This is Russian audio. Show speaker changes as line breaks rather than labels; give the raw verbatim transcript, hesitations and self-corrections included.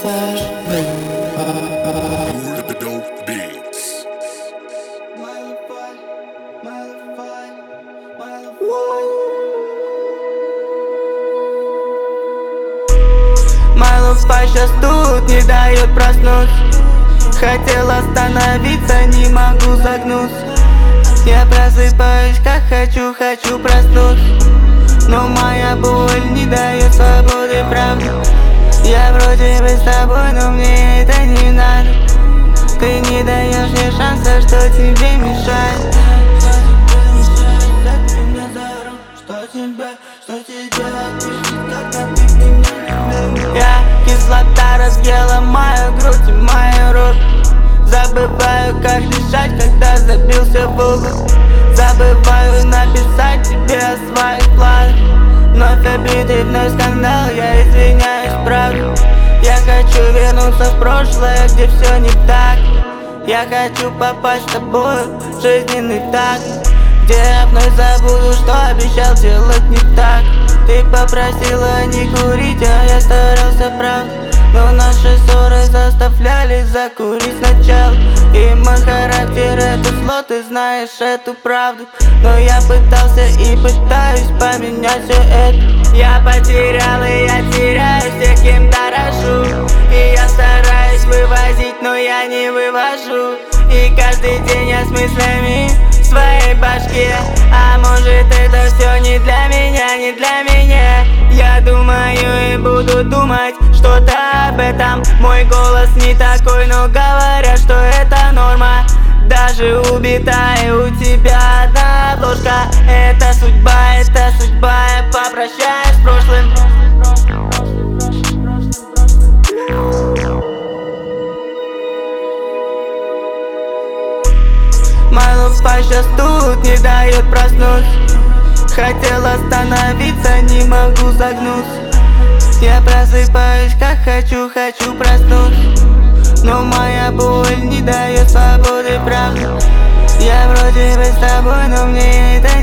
Майлов-пай сейчас тут не дает проснуться. Хотел остановиться, не могу загнуться. Я просыпаюсь как хочу, хочу проснуться. Но моя боль не дает свободы, правда. Я вроде бы с тобой, но мне это не надо. Ты не даешь мне шанса, что тебе мешает. Что тебе, что тебе пишет, когда ты меня не любишь? Я кислота разъела мою грудь и мою рот. Забываю, как дышать, когда забился в угол. Забываю написать тебе о своих планах. Вновь обиды, вновь скандал, я извиняюсь, правда. Я хочу вернуться в прошлое, где все не так. Я хочу попасть с тобой в жизненный такт, где я вновь забуду, что обещал делать не так. Ты попросила не курить, а я старался, правда. Но наши ссоры заставляли закурить сначала. И мой характер это зло, ты знаешь эту правду. Но я пытался и пытаюсь поменять все это. Я потерял и я теряю всех, кем дорожу. И я стараюсь вывозить, но я не вывожу. И каждый день я с мыслями в своей башке. А может это все не для меня, не для меня. Я думаю и буду думать что-то об этом. Мой голос не такой, но говорят, что это норма. Даже убитая у тебя одна обложка. Это судьба, это судьба, я попрощаюсь с прошлым. Майлов-пай сейчас тут не дает проснуться. Хотел остановиться, не могу загнуться. Я просыпаюсь как хочу, хочу проснуться. Но моя боль не дает свободы, правда. Я вроде бы с тобой, но мне это